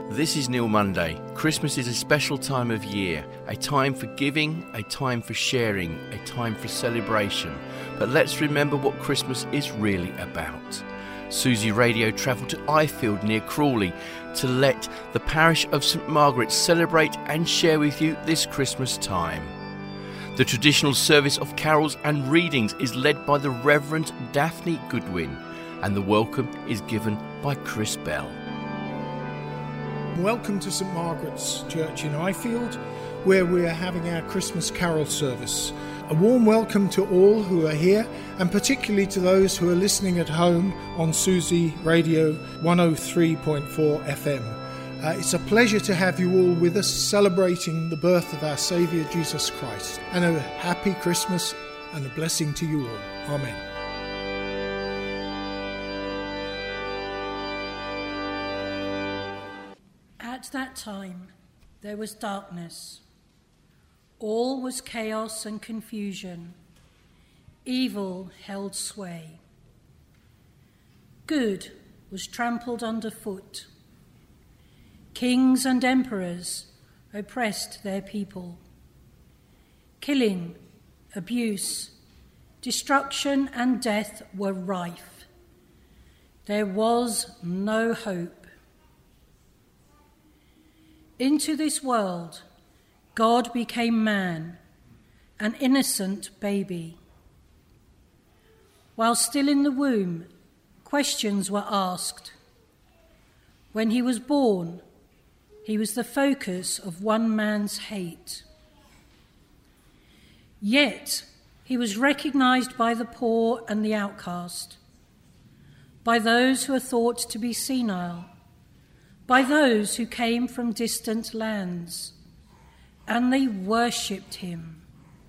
This is Neil Monday. Christmas is a special time of year, a time for giving, a time for sharing, a time for celebration. But let's remember what Christmas is really about. Susie Radio travelled to Ifield near Crawley to let the parish of St Margaret celebrate and share with you this Christmas time. The traditional service of carols and readings is led by the Reverend Daphne Goodwin, and the welcome is given by Chris Bell. Welcome to St Margaret's Church in Ifield, where we are having our Christmas carol service. A warm welcome to all who are here, and particularly to those who are listening at home on Susie Radio 103.4 FM. It's a pleasure to have you all with us, celebrating the birth of our Saviour Jesus Christ. And a happy Christmas and a blessing to you all. Amen. At that time, there was darkness. All was chaos and confusion. Evil held sway. Good was trampled underfoot. Kings and emperors oppressed their people. Killing, abuse, destruction and death were rife. There was no hope. Into this world, God became man, an innocent baby. While still in the womb, questions were asked. When he was born, he was the focus of one man's hate. Yet, he was recognized by the poor and the outcast, by those who are thought to be senile, by those who came from distant lands, and they worshipped him.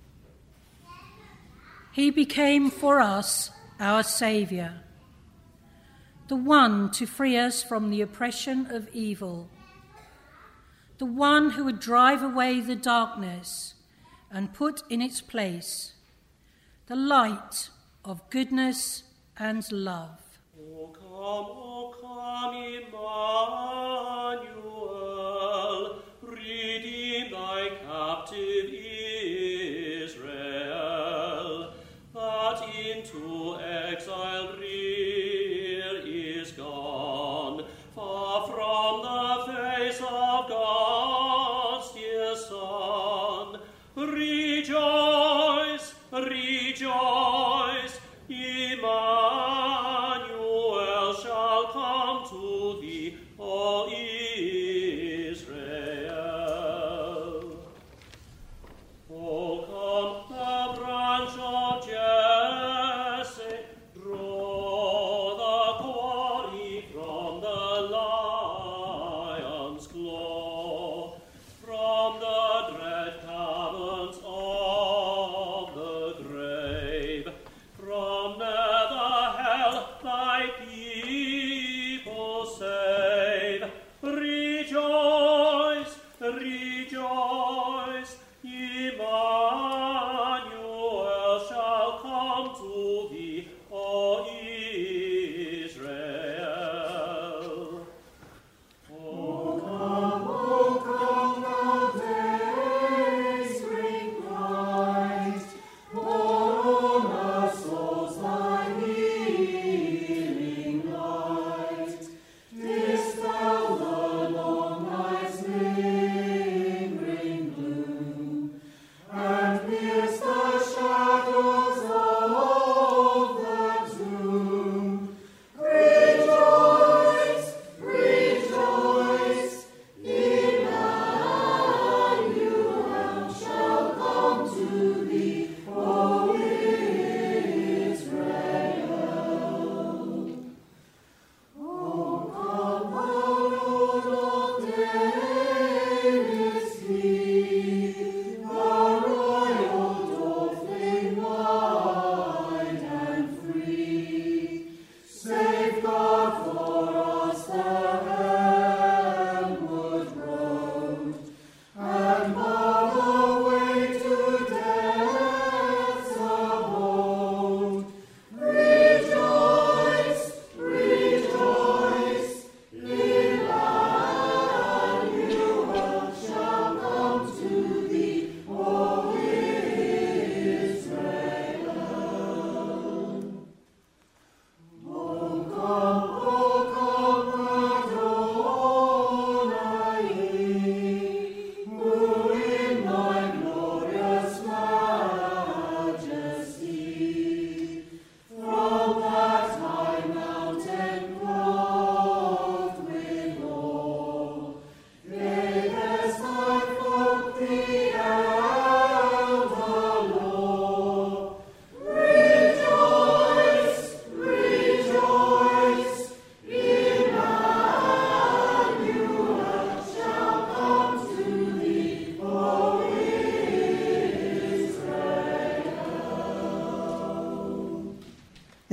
He became for us our Saviour, the one to free us from the oppression of evil, the one who would drive away the darkness and put in its place the light of goodness and love. O come, Emmanuel, redeem thy captive Israel, that into exile rear is gone, far from the face of God's dear Son. Rejoice, rejoice, Emmanuel shall come to thee, O Israel. O come, the branch of Jesse, draw the quarry from the lion's claw, from the dread caverns of the grave, from nether hell thy people save.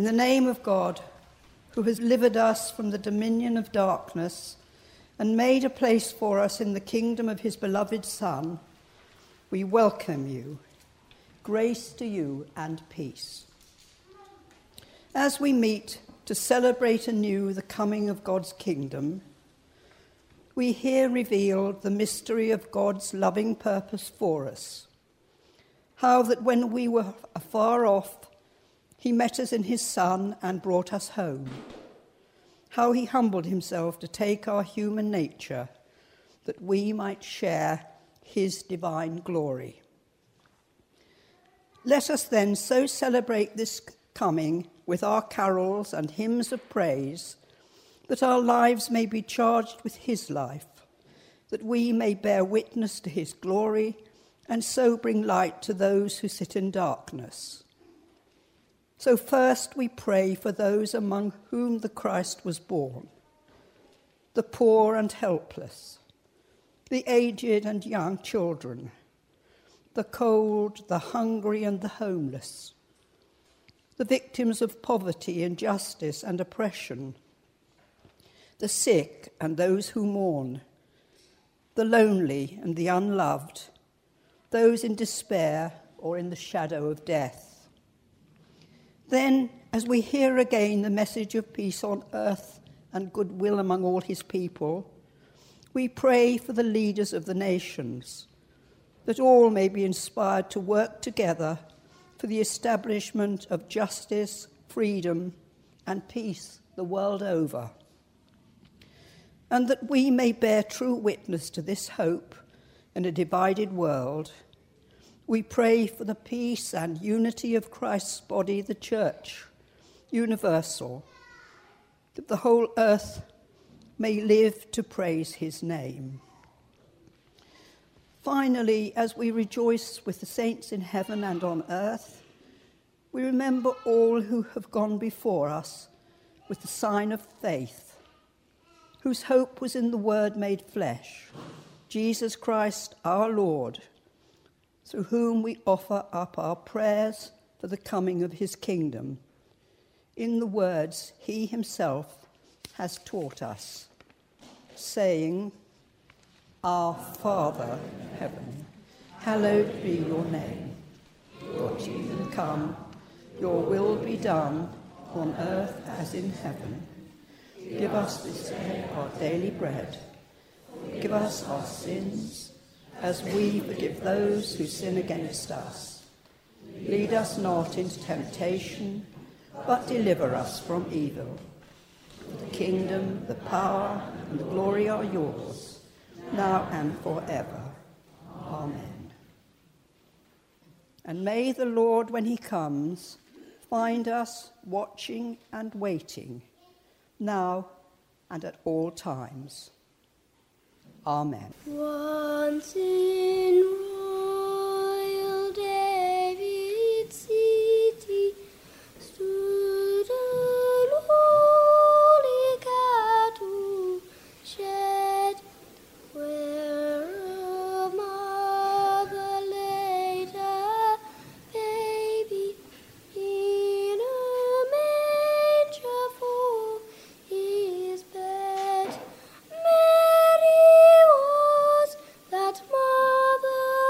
the name of God, who has delivered us from the dominion of darkness and made a place for us in the kingdom of his beloved Son, we welcome you. Grace to you and peace. As we meet to celebrate anew the coming of God's kingdom, we hear revealed the mystery of God's loving purpose for us. How that when we were afar off, he met us in his Son and brought us home. How he humbled himself to take our human nature, that we might share his divine glory. Let us then so celebrate this coming with our carols and hymns of praise, that our lives may be charged with his life, that we may bear witness to his glory, and so bring light to those who sit in darkness. So first we pray for those among whom the Christ was born, the poor and helpless, the aged and young children, the cold, the hungry and the homeless, the victims of poverty, injustice and oppression, the sick and those who mourn, the lonely and the unloved, those in despair or in the shadow of death. Then, as we hear again the message of peace on earth and goodwill among all his people, we pray for the leaders of the nations, that all may be inspired to work together for the establishment of justice, freedom, and peace the world over, and that we may bear true witness to this hope in a divided world. We pray for the peace and unity of Christ's body, the Church, universal, that the whole earth may live to praise his name. Finally, as we rejoice with the saints in heaven and on earth, we remember all who have gone before us with the sign of faith, whose hope was in the Word made flesh, Jesus Christ our Lord, through whom we offer up our prayers for the coming of his kingdom, in the words he himself has taught us, saying, Our Father in heaven, hallowed be your name. Your kingdom come, your will be done, on earth as in heaven. Give us this day our daily bread. Forgive us our sins, as we forgive those who sin against us. Lead us not into temptation, but deliver us from evil. The kingdom, the power, and the glory are yours, now and forever. Amen. And may the Lord, when he comes, find us watching and waiting, now and at all times. Amen. Once in royal David's city stood a lowly cattle shed, where a mother laid her baby in a manger for his bed. Mary was that mother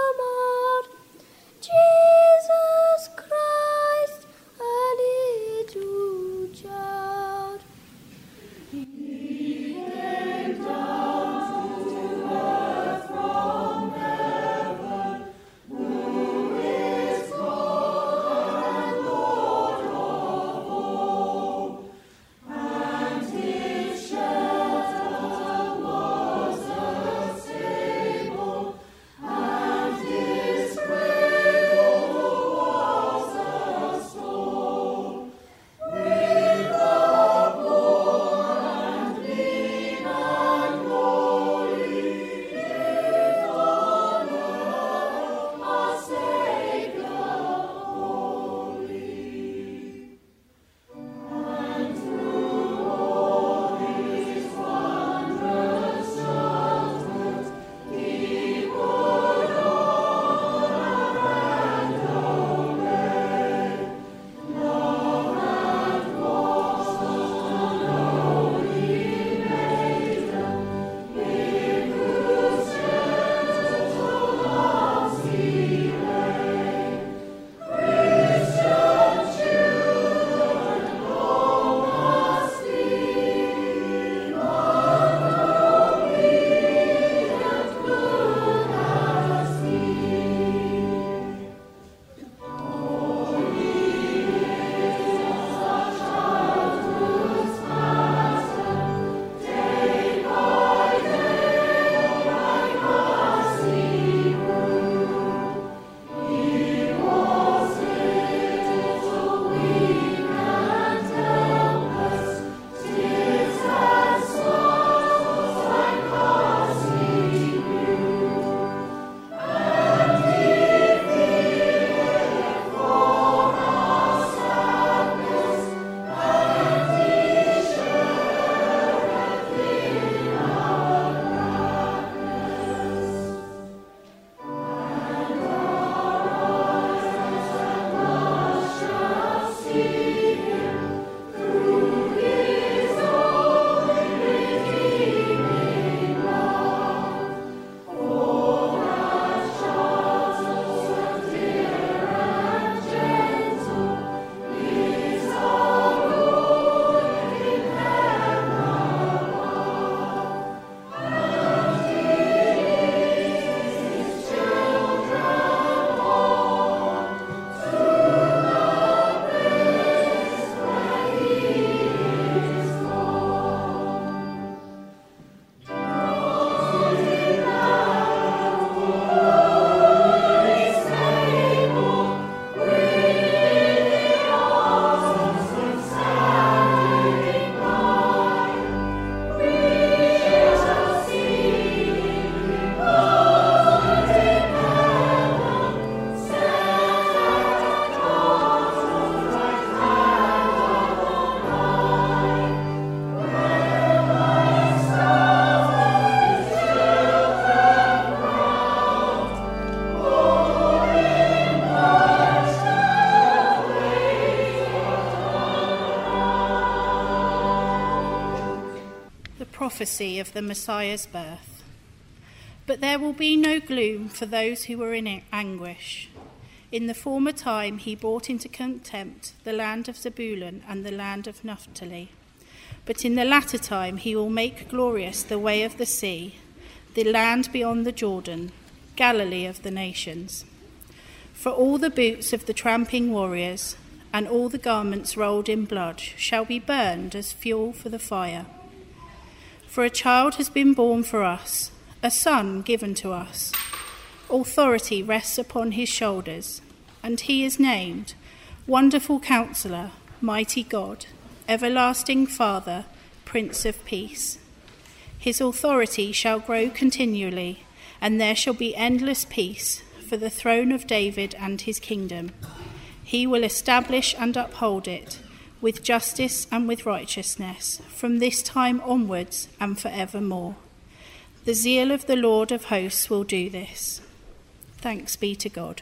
prophecy of the Messiah's birth. But there will be no gloom for those who were in anguish. In the former time he brought into contempt the land of Zebulun and the land of Naphtali. But in the latter time he will make glorious the way of the sea, the land beyond the Jordan, Galilee of the nations. For all the boots of the tramping warriors and all the garments rolled in blood shall be burned as fuel for the fire. For a child has been born for us, a son given to us. Authority rests upon his shoulders, and he is named Wonderful Counselor, Mighty God, Everlasting Father, Prince of Peace. His authority shall grow continually, and there shall be endless peace for the throne of David and his kingdom. He will establish and uphold it with justice and with righteousness from this time onwards and forevermore. The zeal of the Lord of hosts will do this. Thanks be to God.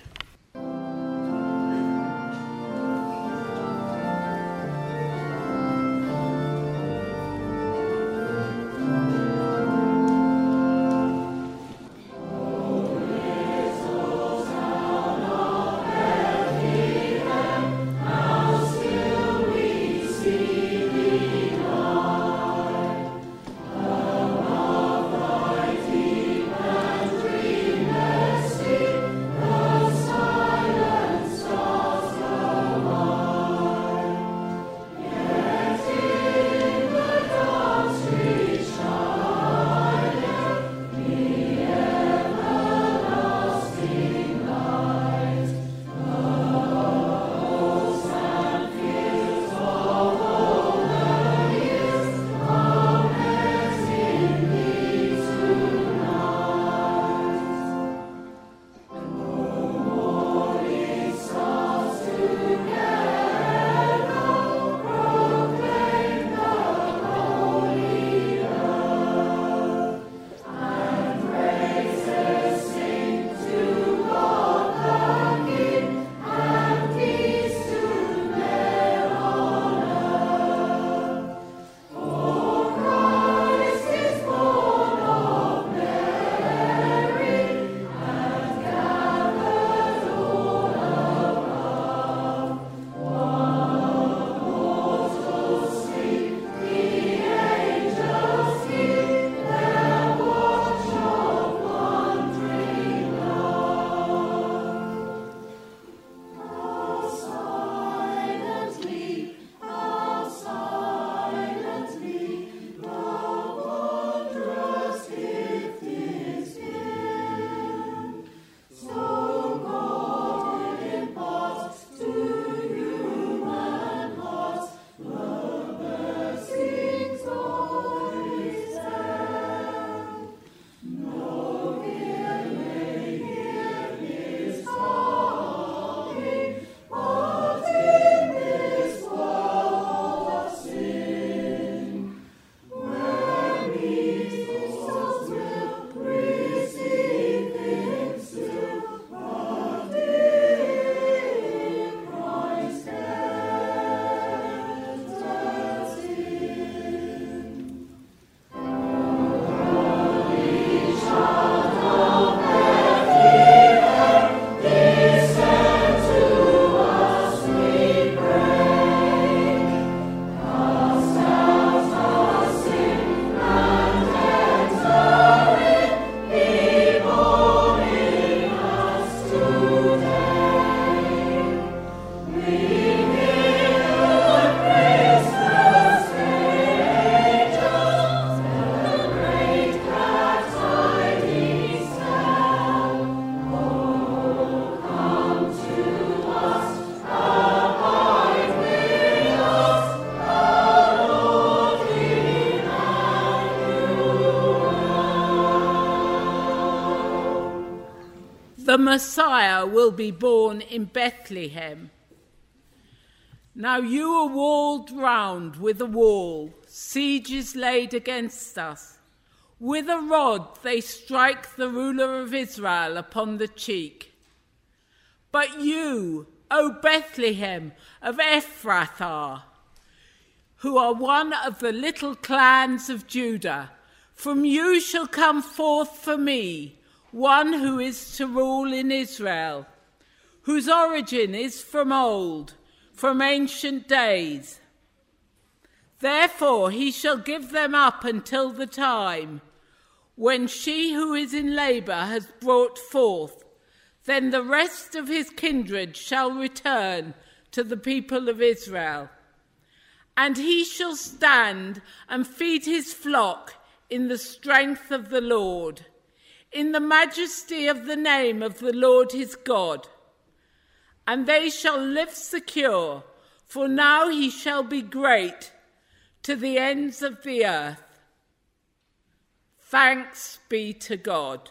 The Messiah will be born in Bethlehem. Now you are walled round with a wall, sieges laid against us. With a rod they strike the ruler of Israel upon the cheek. But you, O Bethlehem of Ephrathah, who are one of the little clans of Judah, From you shall come forth for me one who is to rule in Israel, whose origin is from old, from ancient days. Therefore he shall give them up until the time when she who is in labour has brought forth. Then the rest of his kindred shall return to the people of Israel. And he shall stand and feed his flock in the strength of the Lord, in the majesty of the name of the Lord his God. And they shall live secure, for now he shall be great to the ends of the earth. Thanks be to God.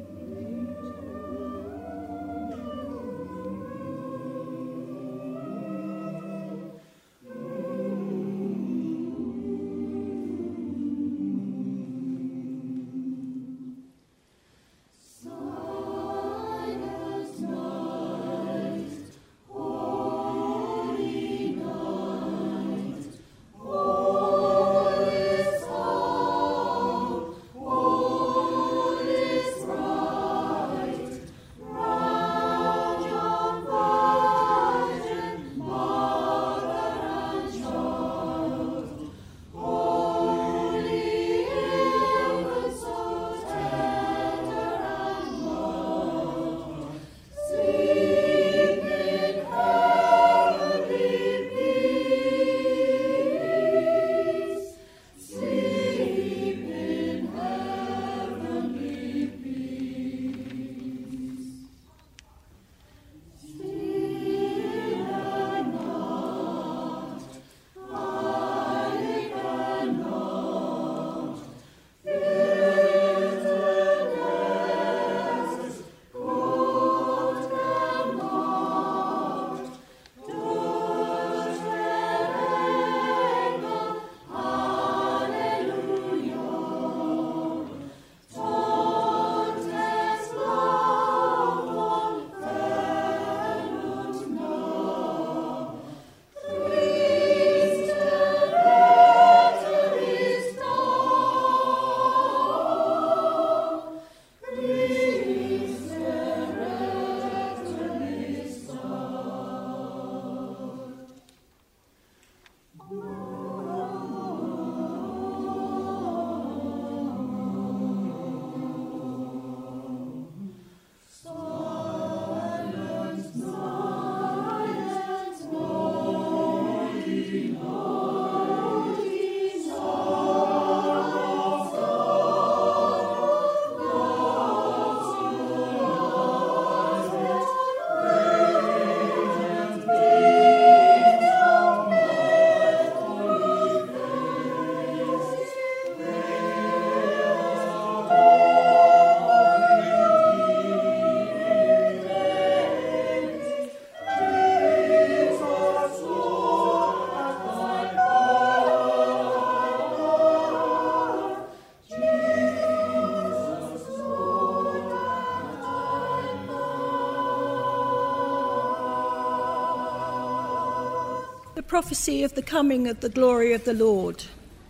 Prophecy of the coming of the glory of the Lord.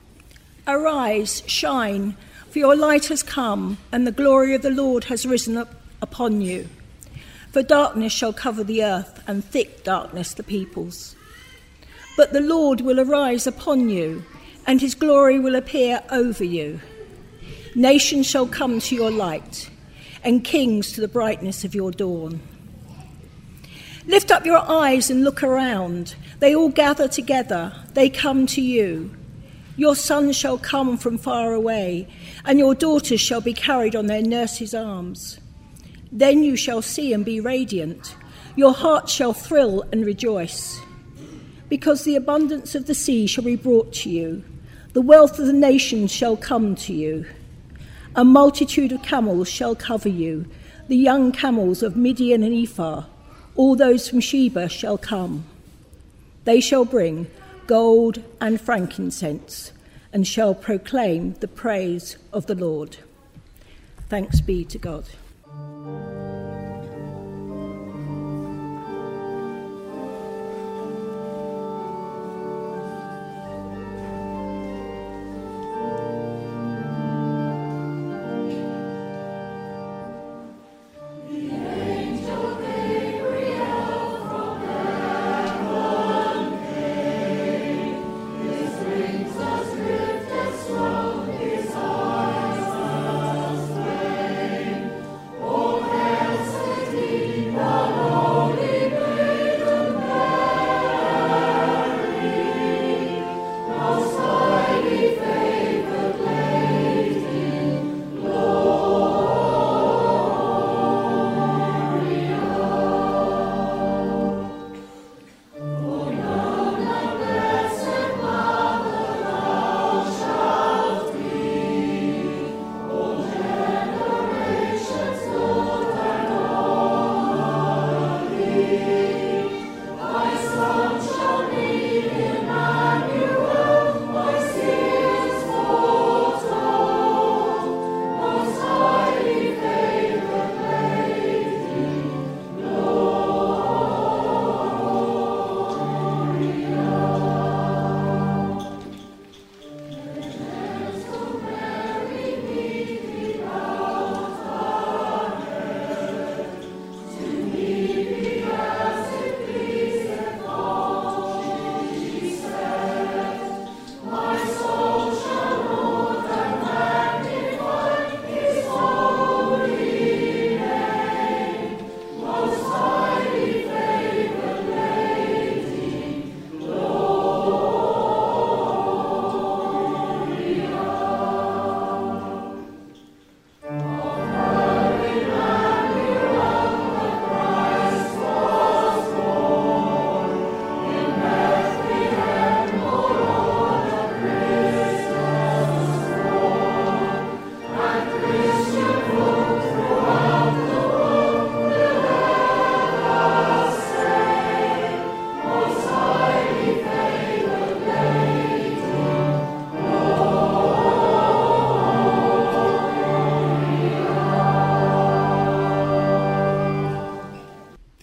Arise, shine, for your light has come, and the glory of the Lord has risen up upon you. For darkness shall cover the earth, and thick darkness the peoples. But the Lord will arise upon you, and his glory will appear over you. Nations shall come to your light, and kings to the brightness of your dawn. Lift up your eyes and look around. They all gather together. They come to you. Your sons shall come from far away, and your daughters shall be carried on their nurses' arms. Then you shall see and be radiant. Your heart shall thrill and rejoice. Because the abundance of the sea shall be brought to you. The wealth of the nations shall come to you. A multitude of camels shall cover you. The young camels of Midian and Ephah. All those from Sheba shall come. They shall bring gold and frankincense and shall proclaim the praise of the Lord. Thanks be to God.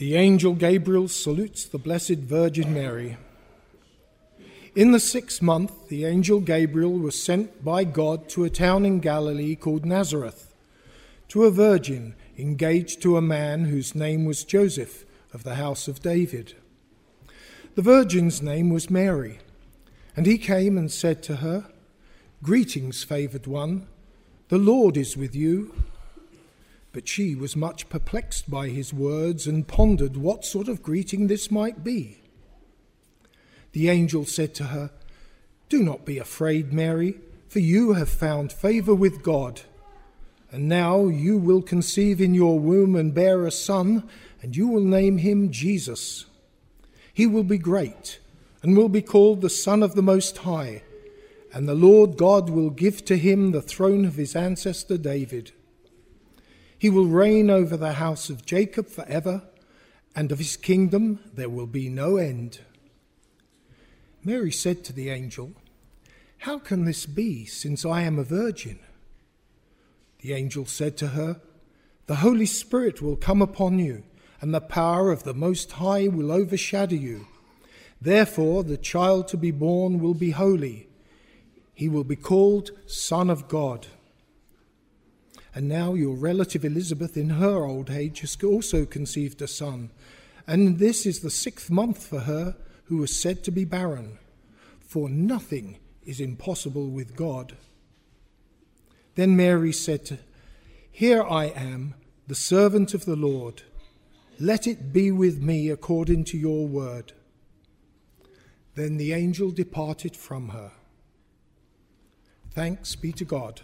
The angel Gabriel salutes the Blessed Virgin Mary. In the 6th month, the angel Gabriel was sent by God to a town in Galilee called Nazareth, to a virgin engaged to a man whose name was Joseph, of the house of David. The virgin's name was Mary, and he came and said to her, "Greetings, favoured one, the Lord is with you." But she was much perplexed by his words and pondered what sort of greeting this might be. The angel said to her, "Do not be afraid, Mary, for you have found favour with God. And now you will conceive in your womb and bear a son, and you will name him Jesus. He will be great and will be called the Son of the Most High, and the Lord God will give to him the throne of his ancestor David. He will reign over the house of Jacob forever, and of his kingdom there will be no end." Mary said to the angel, "How can this be, since I am a virgin?" The angel said to her, "The Holy Spirit will come upon you, and the power of the Most High will overshadow you. Therefore the child to be born will be holy. He will be called Son of God. And now your relative Elizabeth in her old age has also conceived a son, and this is the 6th month for her who was said to be barren, for nothing is impossible with God." Then Mary said, "Here I am, the servant of the Lord. Let it be with me according to your word." Then the angel departed from her. Thanks be to God.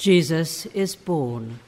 Jesus is born.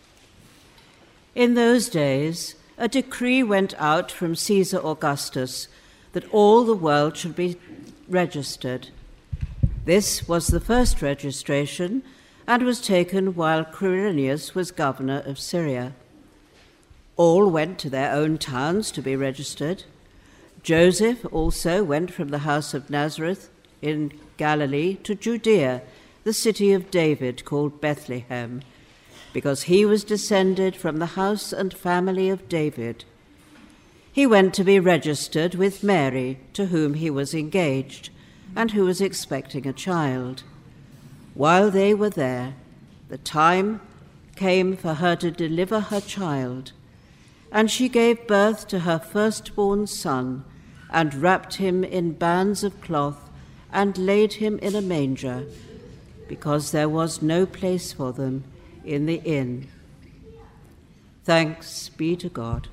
In those days, a decree went out from Caesar Augustus that all the world should be registered. This was the first registration and was taken while Quirinius was governor of Syria. All went to their own towns to be registered. Joseph also went from the house of Nazareth in Galilee to Judea, the city of David called Bethlehem, because he was descended from the house and family of David. He went to be registered with Mary, to whom he was engaged, and who was expecting a child. While they were there, the time came for her to deliver her child, and she gave birth to her firstborn son, and wrapped him in bands of cloth, and laid him in a manger, because there was no place for them in the inn. Thanks be to God.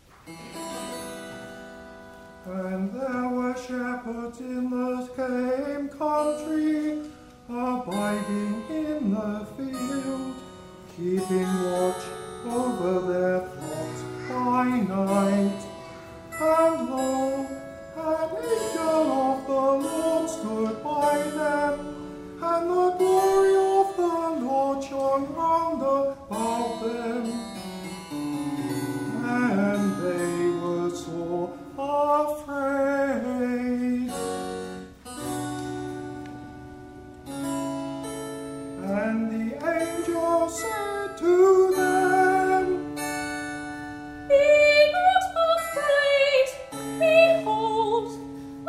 And there were shepherds in the same country, abiding in the field, keeping watch over their flocks by night. And lo, an angel of the Lord stood by them, and the glory of the Lord shone round about them. And they were so afraid. And the angel said to them, Be not afraid, behold,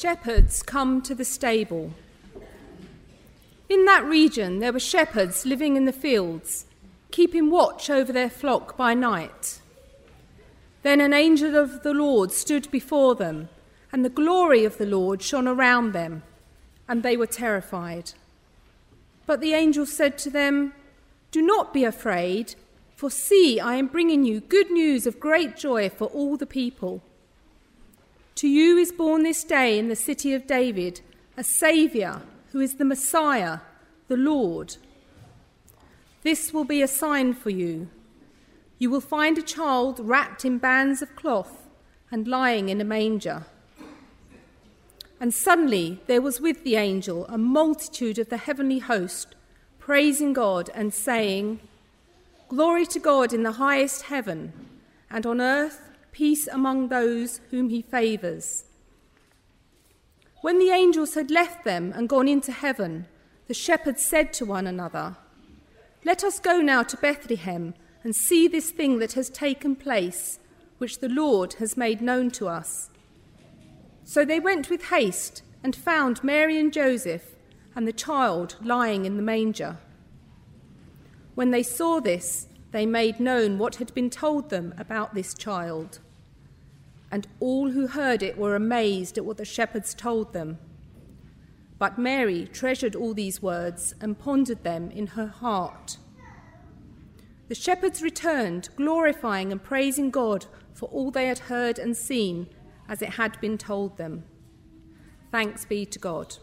shepherds come to the stable. In that region there were shepherds living in the fields, keeping watch over their flock by night. Then an angel of the Lord stood before them, and the glory of the Lord shone around them, and they were terrified. But the angel said to them, "Do not be afraid, for see, I am bringing you good news of great joy for all the people. To you is born this day in the city of David a Saviour, who is the Messiah, the Lord. This will be a sign for you. You will find a child wrapped in bands of cloth and lying in a manger." And suddenly there was with the angel a multitude of the heavenly host, praising God and saying, "Glory to God in the highest heaven, and on earth peace among those whom he favours." When the angels had left them and gone into heaven, the shepherds said to one another, "Let us go now to Bethlehem and see this thing that has taken place, which the Lord has made known to us." So they went with haste and found Mary and Joseph and the child lying in the manger. When they saw this, they made known what had been told them about this child. And all who heard it were amazed at what the shepherds told them. But Mary treasured all these words and pondered them in her heart. The shepherds returned, glorifying and praising God for all they had heard and seen, as it had been told them. Thanks be to God.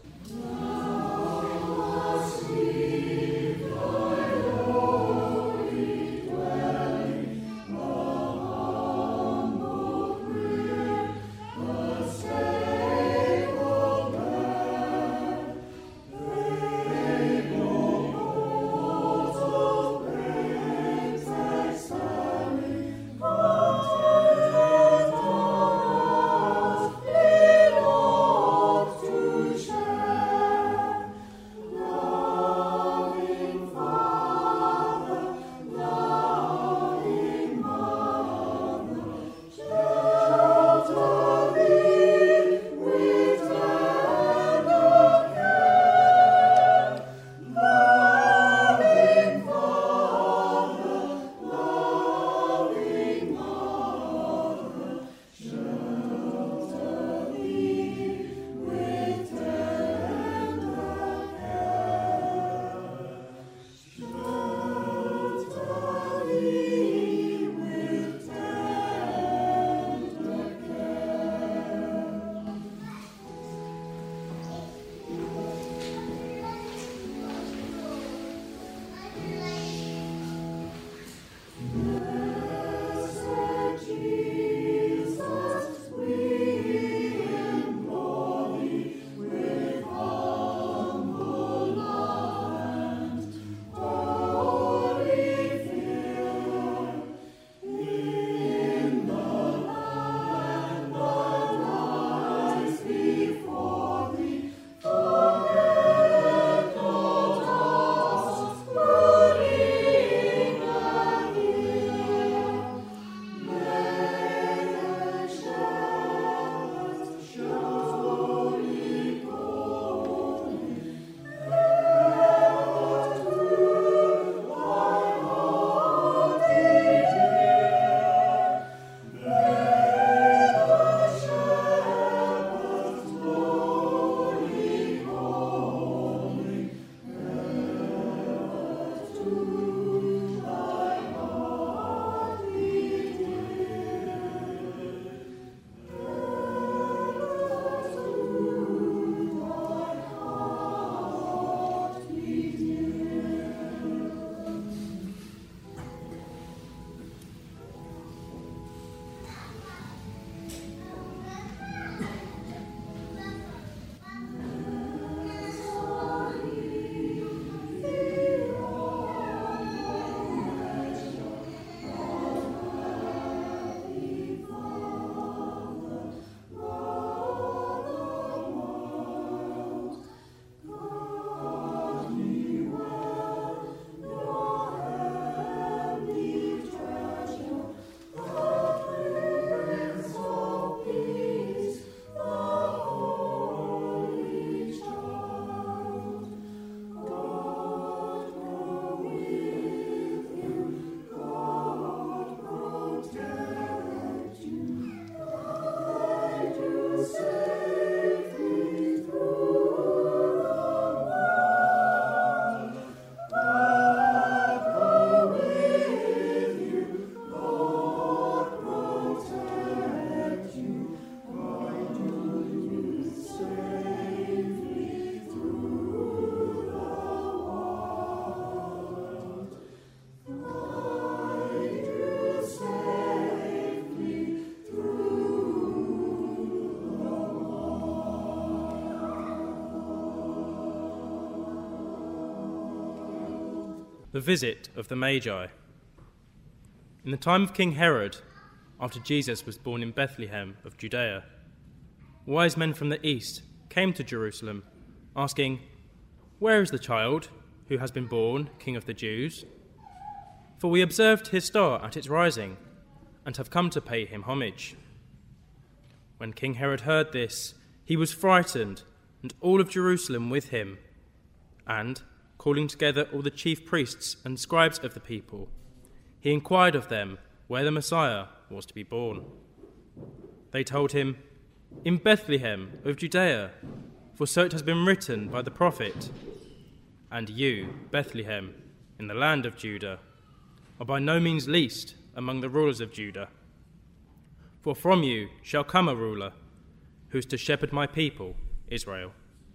The visit of the Magi. In the time of King Herod, after Jesus was born in Bethlehem of Judea, wise men from the east came to Jerusalem, asking, "Where is the child who has been born King of the Jews? For we observed his star at its rising, and have come to pay him homage." When King Herod heard this, he was frightened, and all of Jerusalem with him. And, calling together all the chief priests and scribes of the people, he inquired of them where the Messiah was to be born. They told him, "In Bethlehem of Judea, for so it has been written by the prophet, 'And you, Bethlehem, in the land of Judah, are by no means least among the rulers of Judah. For from you shall come a ruler, who is to shepherd my people, Israel.'"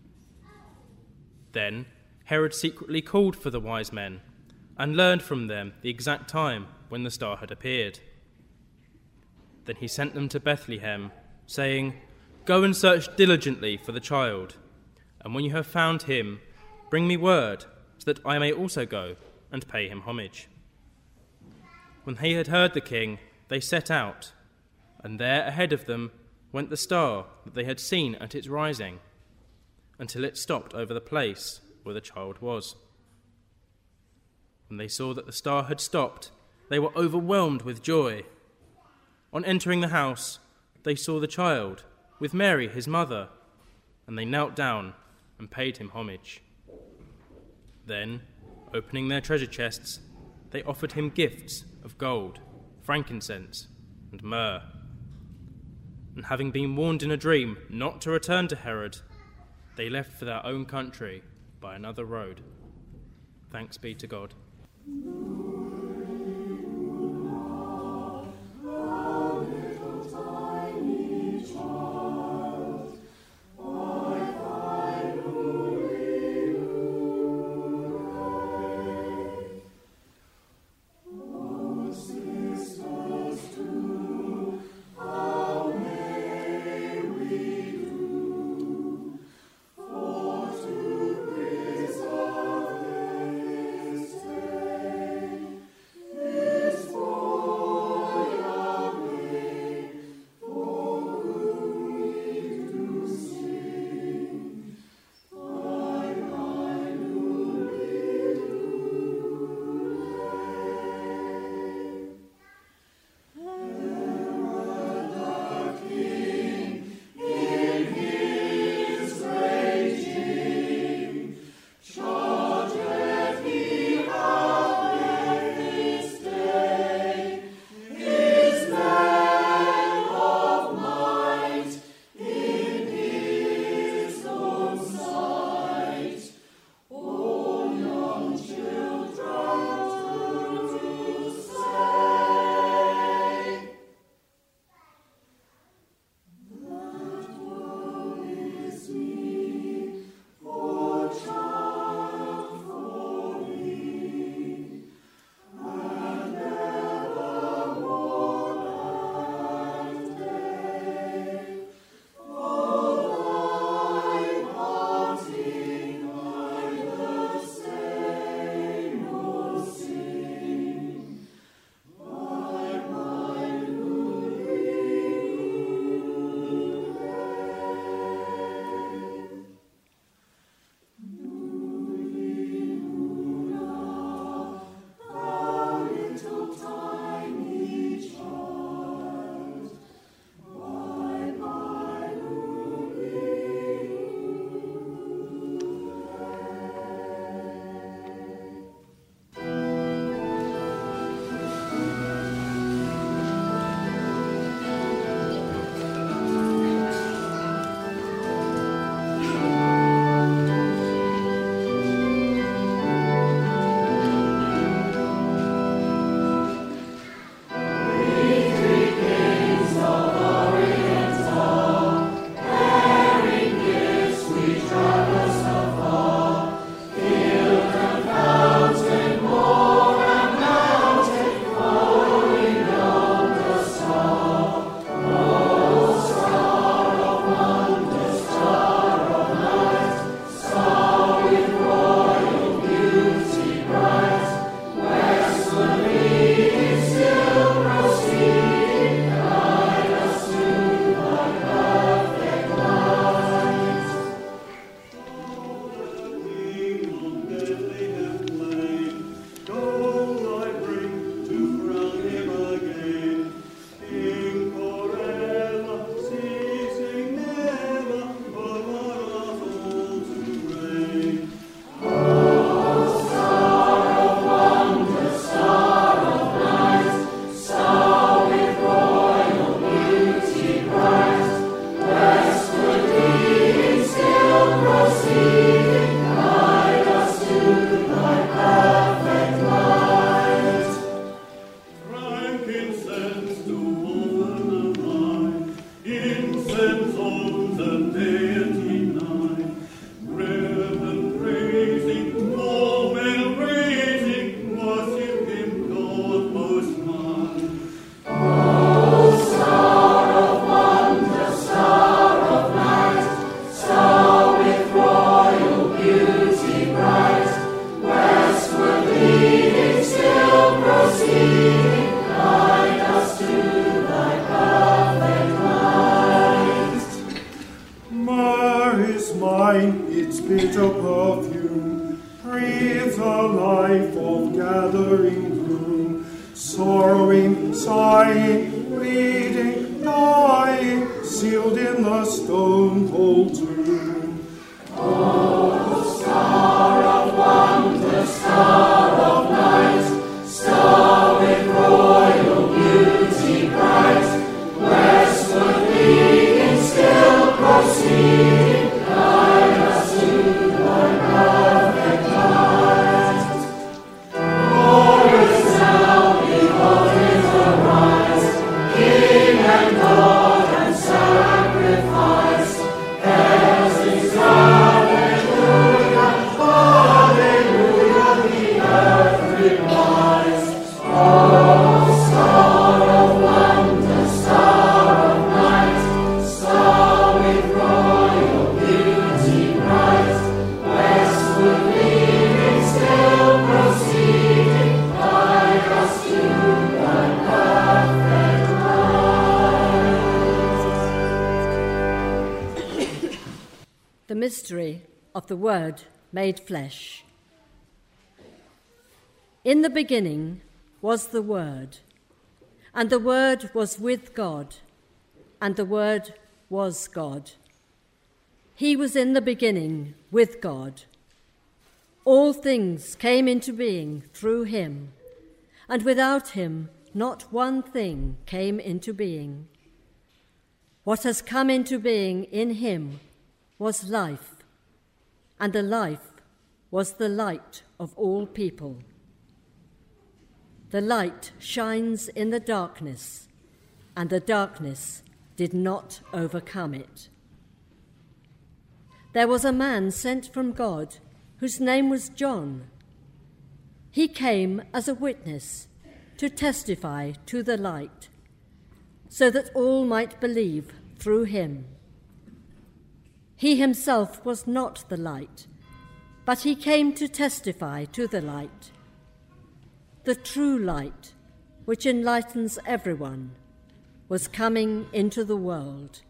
Then Herod secretly called for the wise men and learned from them the exact time when the star had appeared. Then he sent them to Bethlehem, saying, "Go and search diligently for the child, and when you have found him, bring me word, so that I may also go and pay him homage." When they had heard the king, they set out, and there ahead of them went the star that they had seen at its rising, until it stopped over the place where the child was. When they saw that the star had stopped, they were overwhelmed with joy. On entering the house, they saw the child with Mary, his mother, and they knelt down and paid him homage. Then, opening their treasure chests, they offered him gifts of gold, frankincense, and myrrh. And having been warned in a dream not to return to Herod, they left for their own country by another road. Thanks be to God. Day. life of gathering gloom, sorrowing, sighing, bleeding, dying, sealed in the stone-cold tomb. Oh, star of wonder, star of night, star with royal beauty bright, westward leading, still proceeding, guide us to thy perfect light. Glorious now, behold him arise, King and God and sacrifice, as his hallelujah, hallelujah, the earth replies. Oh, star of wonder, star of night, star with royal beauty bright, westward leading, still proceeding, guide us to thy perfect light. The mystery of the Word made flesh. In the beginning was the Word, and the Word was with God, and the Word was God. He was in the beginning with God. All things came into being through him, and without him not one thing came into being. What has come into being in him was life, and the life was the light of all people. The light shines in the darkness, and the darkness did not overcome it. There was a man sent from God whose name was John. He came as a witness to testify to the light, so that all might believe through him. He himself was not the light, but he came to testify to the light. The true light, which enlightens everyone, was coming into the world.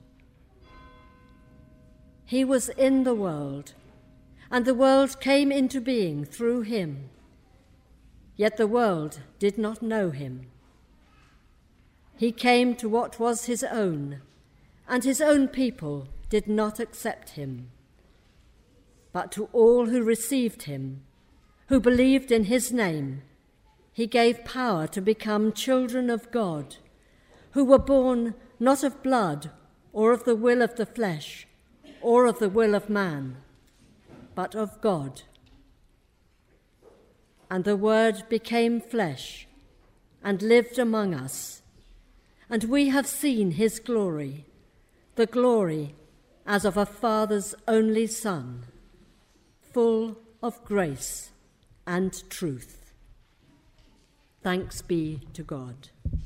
He was in the world, and the world came into being through him. Yet the world did not know him. He came to what was his own, and his own people did not accept him. But to all who received him, who believed in his name, he gave power to become children of God, who were born not of blood or of the will of the flesh or of the will of man, but of God. And the Word became flesh and lived among us, and we have seen his glory, the glory as of a Father's only Son, full of grace and truth. Thanks be to God.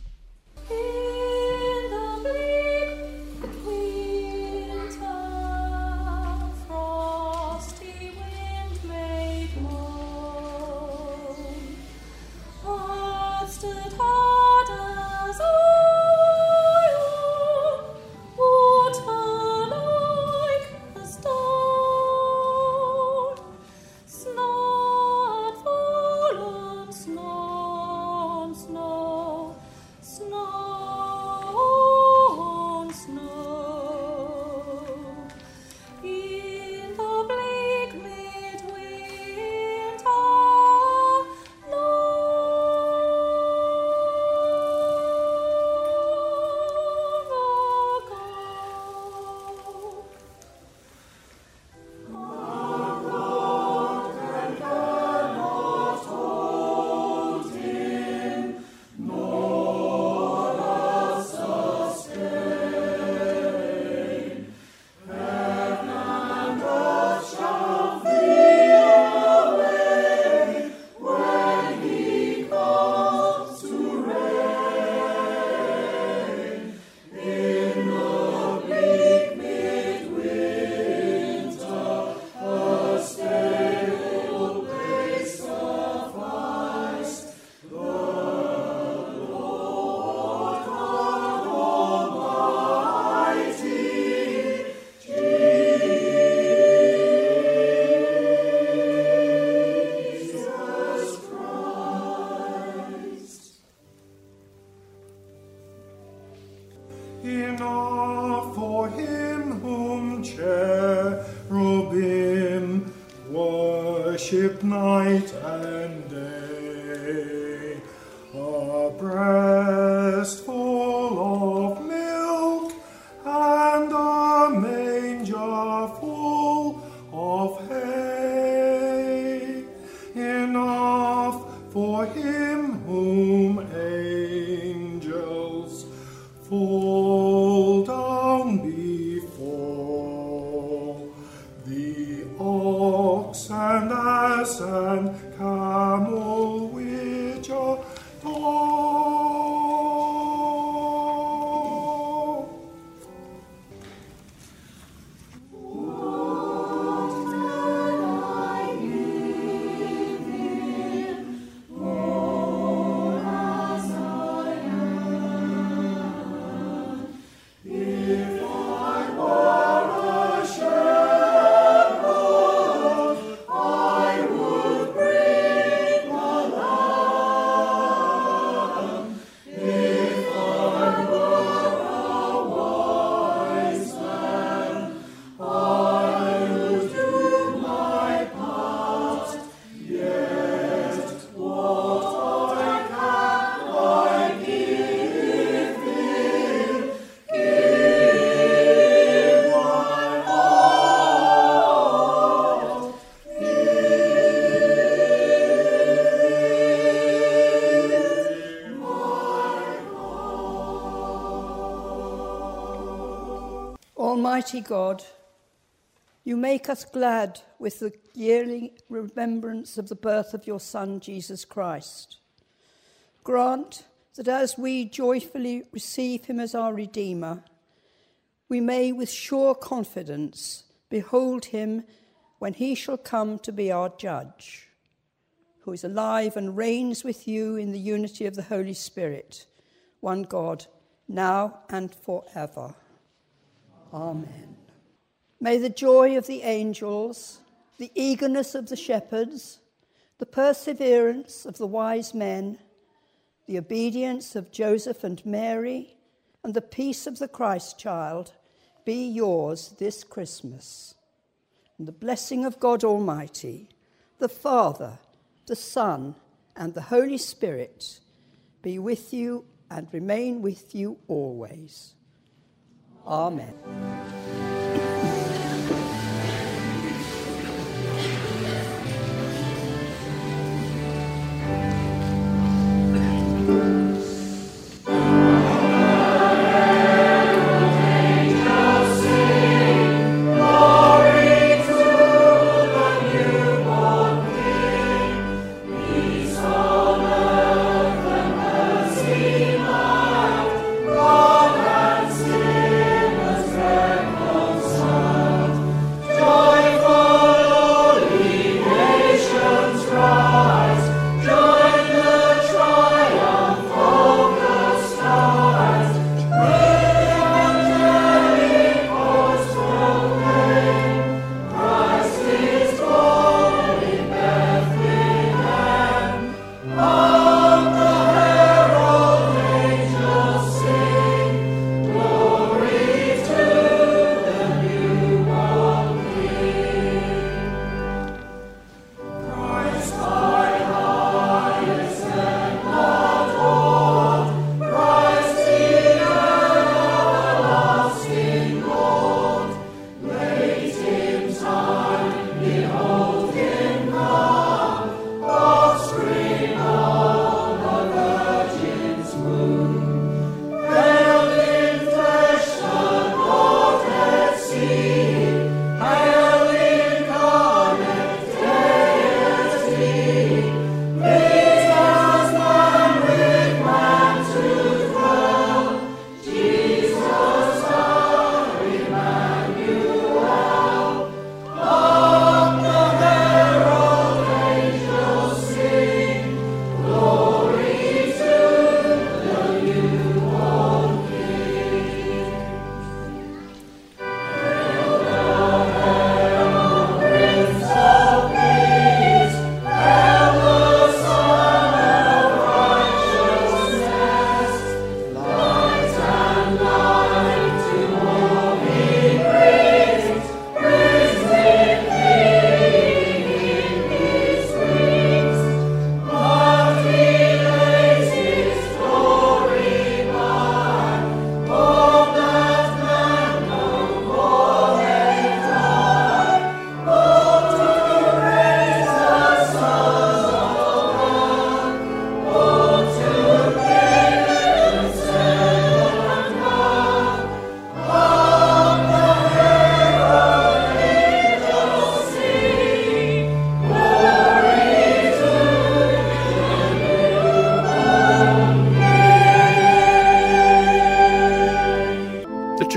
In the bleak winter, frosty wind made moan. Earth stood hard as iron, water like a stone. Snow had fallen, snow, snow, enough for him whom cherubim worship night and day. A breast full of milk and a manger full of hay, enough for him whom angels fall down before. The ox and ass and camel which are taught. Almighty God, you make us glad with the yearly remembrance of the birth of your Son, Jesus Christ. Grant that as we joyfully receive him as our Redeemer, we may with sure confidence behold him when he shall come to be our judge, who is alive and reigns with you in the unity of the Holy Spirit, one God, now and forever. Amen. May the joy of the angels, the eagerness of the shepherds, the perseverance of the wise men, the obedience of Joseph and Mary, and the peace of the Christ child be yours this Christmas. And the blessing of God Almighty, the Father, the Son, and the Holy Spirit be with you and remain with you always. Amen. God and sinners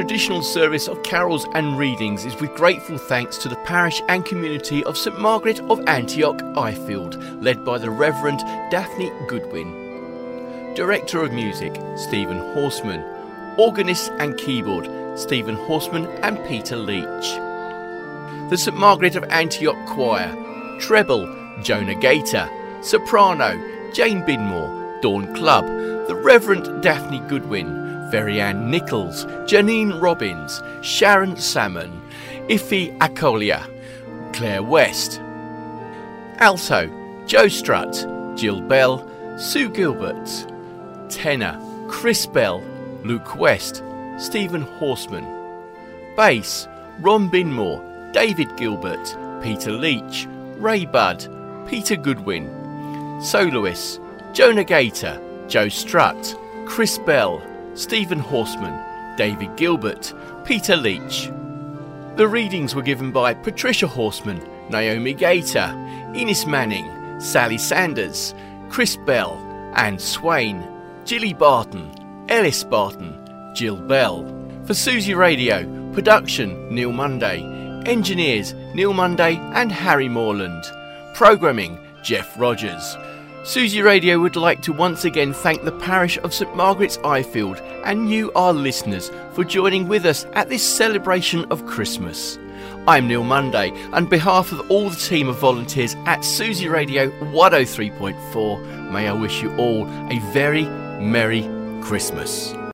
traditional service of carols and readings is with grateful thanks to the parish and community of St Margaret of Antioch, Ifield, led by the Reverend Daphne Goodwin. Director of Music, Stephen Horseman. Organist and keyboard, Stephen Horseman and Peter Leach. The St Margaret of Antioch Choir. Treble, Jonah Gator. Soprano, Jane Binmore. Dawn Club, the Reverend Daphne Goodwin. Verianne Nichols, Janine Robbins, Sharon Salmon, Ife Akolia, Claire West. Alto, Joe Strutt, Jill Bell, Sue Gilbert. Tenor, Chris Bell, Luke West, Stephen Horseman. Bass, Ron Binmore, David Gilbert, Peter Leach, Ray Budd, Peter Goodwin. Soloists, Jonah Gator, Joe Strutt, Chris Bell, Stephen Horseman, David Gilbert, Peter Leach. The readings were given by Patricia Horseman, Naomi Gator, Ines Manning, Sally Sanders, Chris Bell, Anne Swain, Gilly Barton, Ellis Barton, Jill Bell. For Susie Radio, production Neil Monday, engineers Neil Monday and Harry Morland, programming Jeff Rogers. Susie Radio would like to once again thank the parish of St Margaret's Ifield and you, our listeners, for joining with us at this celebration of Christmas. I'm Neil Monday, and on behalf of all the team of volunteers at Susie Radio 103.4, may I wish you all a very Merry Christmas.